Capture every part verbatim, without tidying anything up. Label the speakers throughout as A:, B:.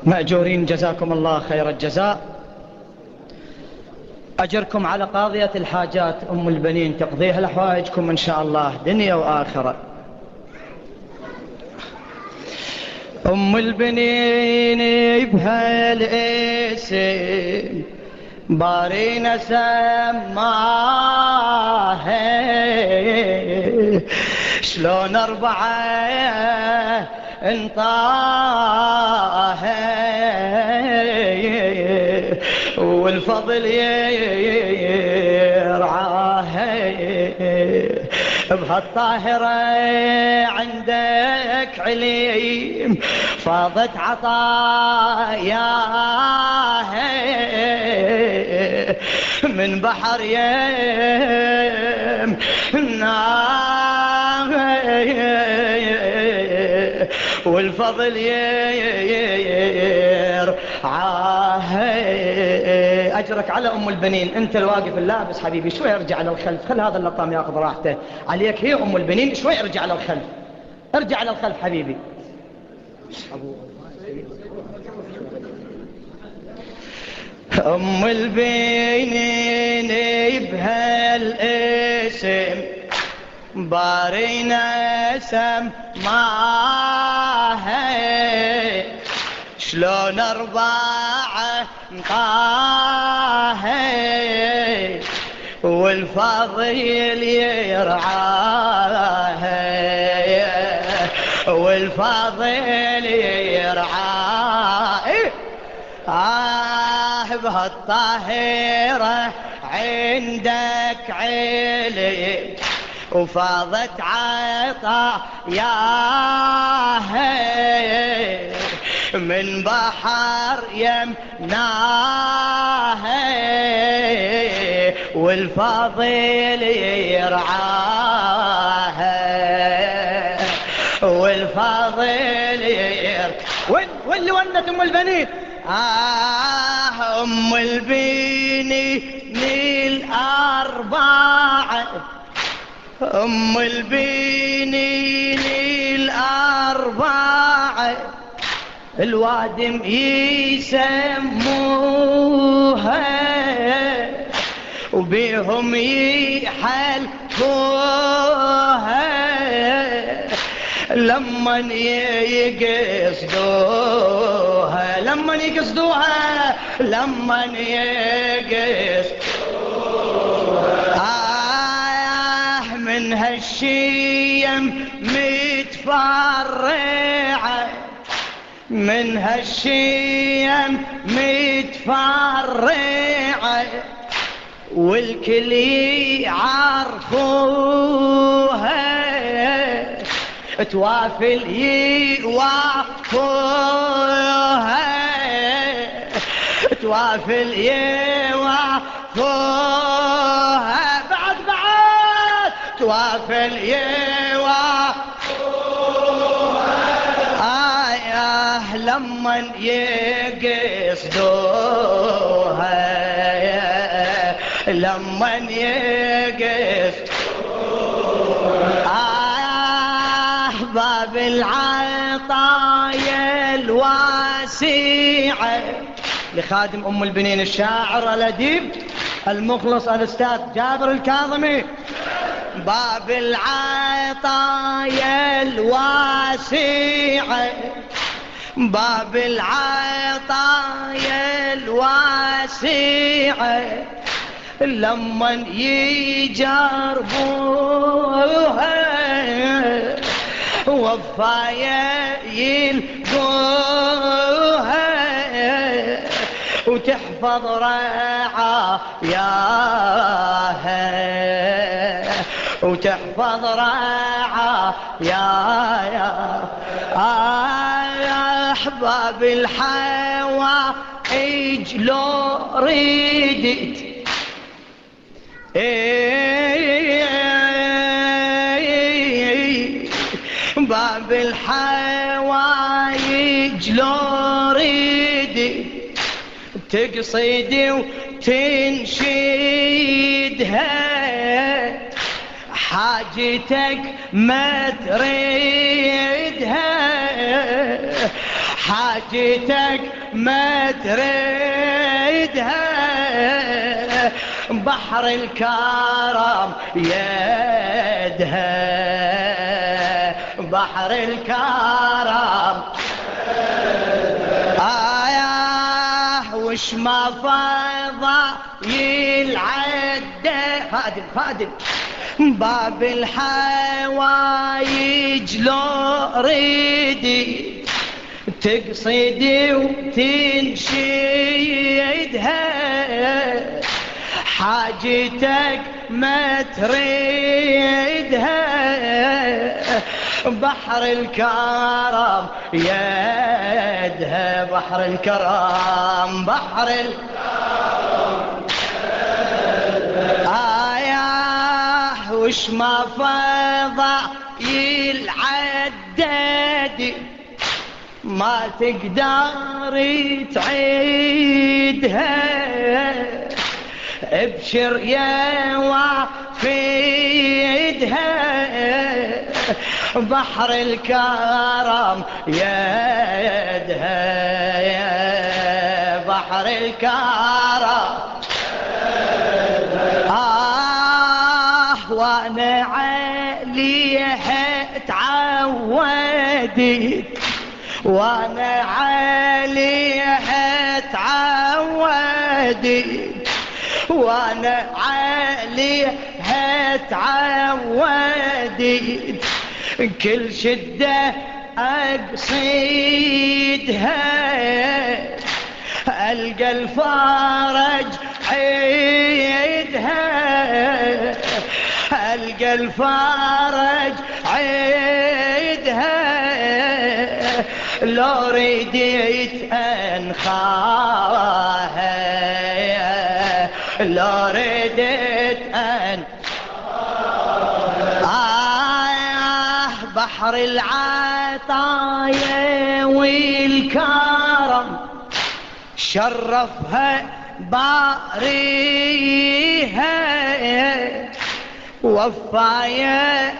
A: مأجورين جزاكم الله خير الجزاء. أجركم على قاضية الحاجات أم البنين تقضيها لحوائجكم إن شاء الله دنيا وآخرة. أم البنين بهالاسم بارينا سماها شلون أربعة انطاها والفضل يرعاها بهالطاهرة عندك عليم فاضت عطاياها من بحر يم والفضل يرعاها. أجرك على أم البنين. أنت الواقف اللابس حبيبي شوي ارجع للخلف، خل هذا اللطام ياخذ راحته عليك. هي أم البنين شوي ارجع للخلف، ارجع للخلف حبيبي. أم البنين بهالاسم بارينا سماها شلون أربعة طاها والفضل يرعاها والفضل يرعاها. آه بهالطاهرة عندك علي وفاضت عطاياها من بحر يمناها والفضل يرعاها والفضل يرعاها. وين وين اللي ونت أم البنين؟ آه أم البنين الأربعة أم البنين الأربعة الوادم يسموها وبيهم يحلفوها لما يقصدوها لما يقصدوها لما يقصدوها. آه من هالشيم متفرعة من هالشيم متفرعة والكل يعرفوها توافل يوافوها توافل يوافوها بعد بعد توافل يوافوها. آه لما يقصدوها لما يقصدوها. باب العطايا الواسعة لخادم أم البنين الشاعر الأديب المخلص الأستاذ جابر الكاظمي. باب العطايا الواسعة باب العطايا الواسعة لما يجربوها وفايا يلقوها وتحفظ رعاياها وتحفظ رعاياها. أحباب الحوائج لو ريدت باب الحوايج لو ريدي تقصيدي وتنشيدها حاجتك ما تريدها حاجتك ما تريدها بحر الكرم يدها بحر الكرم آياه وش ما فضى يلعده خادم خادم باب الحوايج لو ريدي تقصدي وتنشيدها حاجتك ما تريدها بحر الكرم يدها بحر الكرم بحر الكرم آياه وش ما فضى يلعدد ما تقدر تعيدها ابشر يا وافيدها بحر الكرم يدها يا بحر الكرم آه وانا عليها تعودت وانا عليها تعودت وانا عليها تعودت كل شدة اقصيدها القى الفرج عيدها القى الفرج عيدها لو رديت انخاها لو رديت ان آه بحر العطايا والكرم شرفها باريها وفايا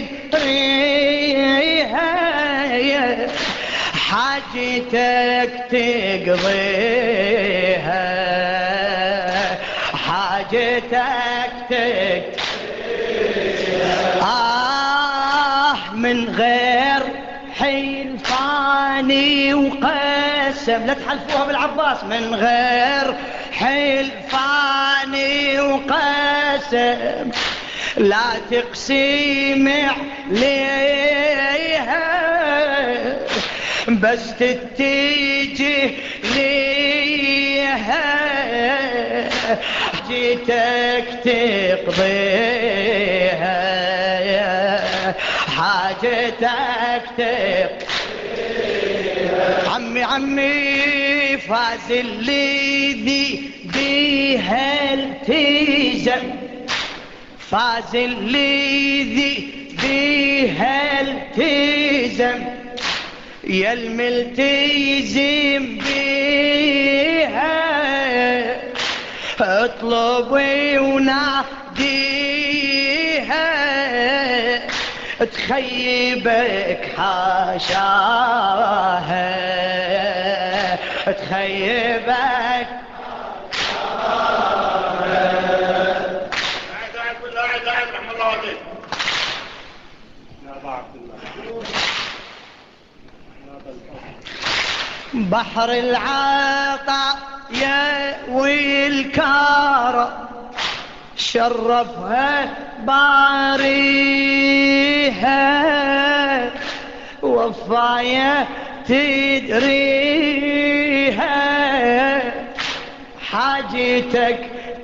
A: تدريها حاجتك تقضيها حاجتك تقضيها آه من غير حيل فاني وقسم لا تحلفوها بالعباس من غير حيل فاني وقسم لا تقسم عليها بس تتجه ليها حاجتك تقضيها حاجتك تقضيها عمي عمي فاز الذي بها التزم فاز الذي بها التزم يا الملتزم بيها اطلبي وناديها تخيبك حاشاها تخيبك بحر العطاء يا والكرم شرفها باريها وفايا تدريها حاجتك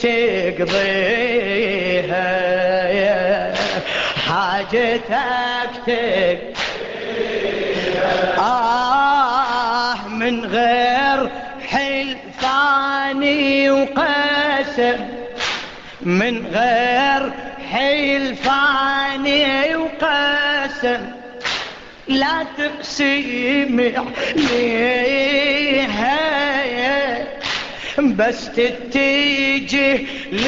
A: تقضيها حاجتك تقضيها آه من غير حلفاني وقسم من غير حلفاني وقسم لا تقسم عليها بس تتجه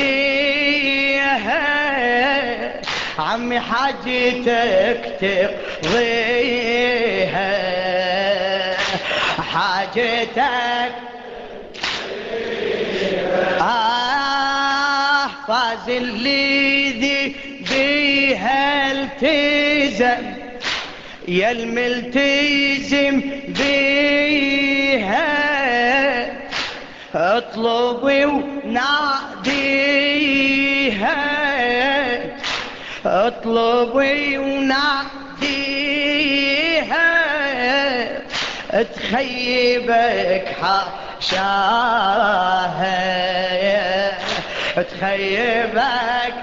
A: ليها عمي حاجتك تقضيها حاجتك آه فاز الذي بيها التزم يا الملتزم بيها اطلبي وناديها اطلبي وناديها تخيبك حاشاها تخيبك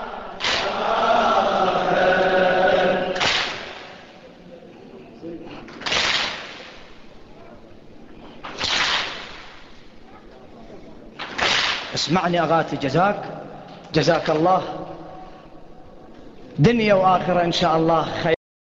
A: اسمعني أغاتي جزاك جزاك الله دنيا وآخرة إن شاء الله خير.